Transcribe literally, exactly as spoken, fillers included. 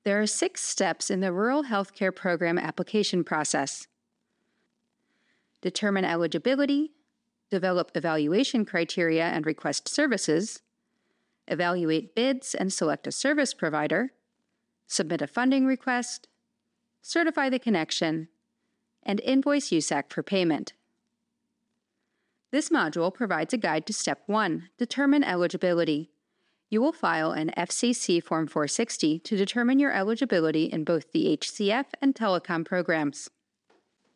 There are six steps in the Rural Healthcare Program application process. Determine eligibility, develop evaluation criteria and request services, evaluate bids and select a service provider, submit a funding request, certify the connection, and invoice U S A C for payment. This module provides a guide to Step one, Determine Eligibility. You will file an F C C Form four sixty to determine your eligibility in both the H C F and telecom programs.